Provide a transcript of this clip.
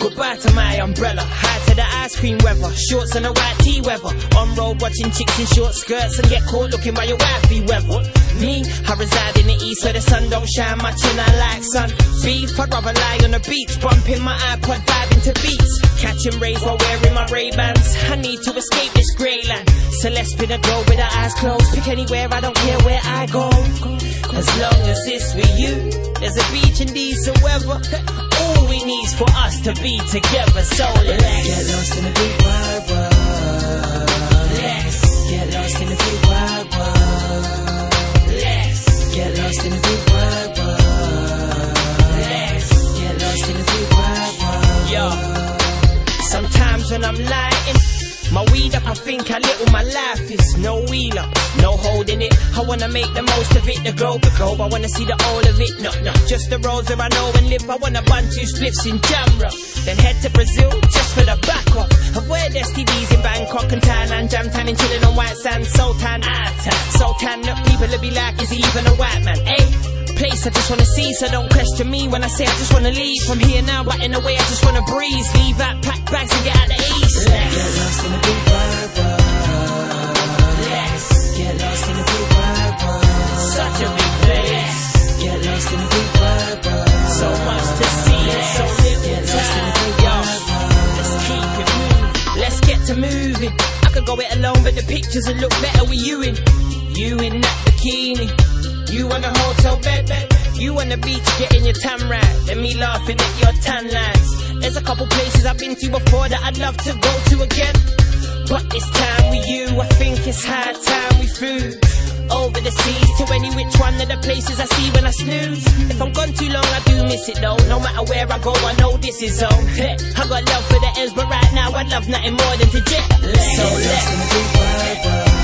Goodbye to my umbrella, high to the ice cream weather, shorts and a white tee weather. On road watching chicks in short skirts and get caught looking by your wifey weather. Me, I reside in the east where the sun don't shine much and I like sun. Beef, I'd rather lie on the beach, bumping my iPod, vibing to beats. Catching rays while wearing my Ray-Bans. I need to escape this grey land, so let's spin a globe with our eyes closed. Pick anywhere, I don't care where I go, as long as it's with you. There's a beach in decent weather. All we need's for us to be together. So let's get lost in the big wide world. Let's get lost in the big wide world. Let's get lost in the big wide world. Let's get lost in the big wide world. Yo, sometimes when I'm lying, my weed up, I think how little my life is. No wheeler, no holding it. I wanna make the most of it, the globe, I wanna see the all of it. No, just the roads where I know and live. I wanna bun 2 spliffs in Jamra, then head to Brazil just for the backup. Avoid STDs in Bangkok and Thailand, jam tanning, chilling on white sand. So tan, so tan that people will be like, is he even a white man? Place I just wanna see, so don't question me when I say I just wanna leave from here now, but in a way I just wanna breeze. Leave out, pack bags and get out the east. Let's get lost in the big wide world. Let's get lost in the big wide world. Such a big place. Get lost in the big wide world. So much to see and so little get lost in the big time. wide world. Let's keep it moving. Let's get to moving. I could go it alone, but the pictures will look better with you in. You in that bikini, you on the hotel bed, you on the beach getting your tan right, and me laughing at your tan lines. There's a couple places I've been to before that I'd love to go to again, but this time with you, I think it's high time we flew over the seas to any which one of the places I see when I snooze. If I'm gone too long, I do miss it though. No matter where I go, I know this is home. I got love for the ends, but right now I'd love nothing more than to jet. So let's in the big wide world.